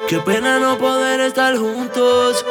Qué pena no poder estar juntos.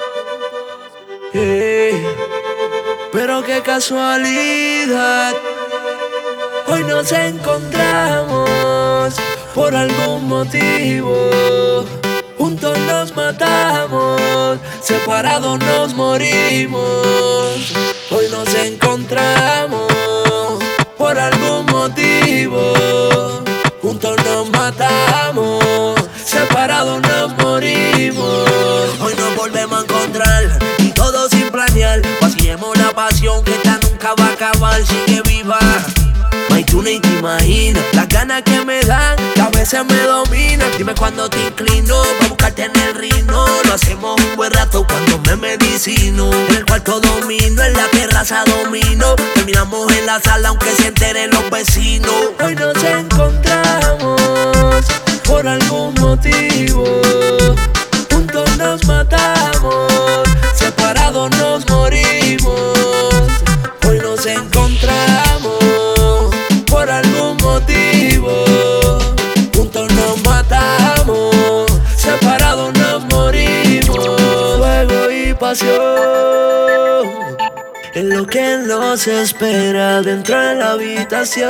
Pero qué casualidad, hoy nos encontramos por algún motivo. Juntos nos matamos, separados nos morimos. Hoy nos encontramos por algún motivo. Juntos nos matamos, separados nos morimos. Hoy nos volvemos a encontrar y todo sin planear. Vaciemos la pasión que esta nunca va a acabar. Sigue viva, may tú ni te imaginas las ganas que me dan, que a veces me dominan. Dime cuándo te inclino pa' buscarte en el rino. Lo hacemos un buen rato cuando me medicino. En el cuarto domino, en la terraza domino. Terminamos en la sala aunque se enteren los vecinos. Hoy nos encontramos por algún motivo. Juntos nos matamos, separados nos morimos. Hoy nos encontramos por algún motivo. Juntos nos matamos, separados nos morimos. Fuego y pasión es lo que nos espera dentro de la habitación.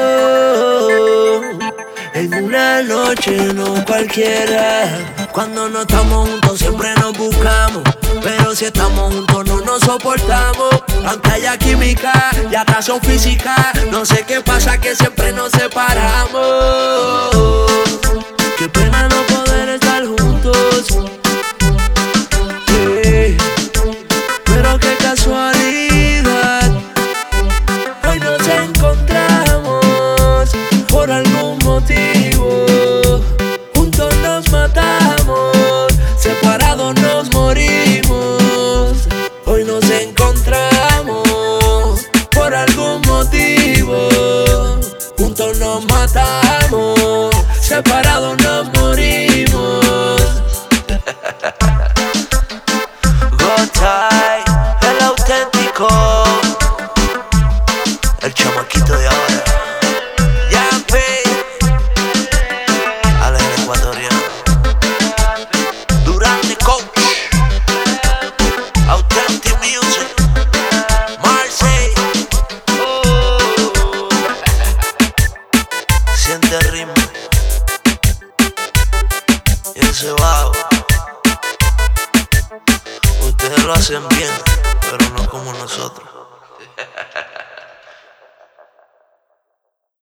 En una noche no cualquiera. Cuando no estamos juntos siempre nos buscamos, pero si estamos juntos no nos soportamos. Aunque haya química y atracción física, no sé qué pasa que siempre nos separamos. Qué pena no poder estar juntos. Pero qué casualidad, hoy nos encontramos por algún motivo. Juntos nos matamos, separados nos morimos. Hoy nos encontramos por algún motivo. Juntos nos matamos, separados nos morimos. Gotay, el auténtico, el chamaquito de ahora. Yape, Alex el ecuatoriano, Durante Coach, Authentic Music, Marseille. Siente el ritmo y ese bajo. Ustedes lo hacen bien, pero no como nosotros.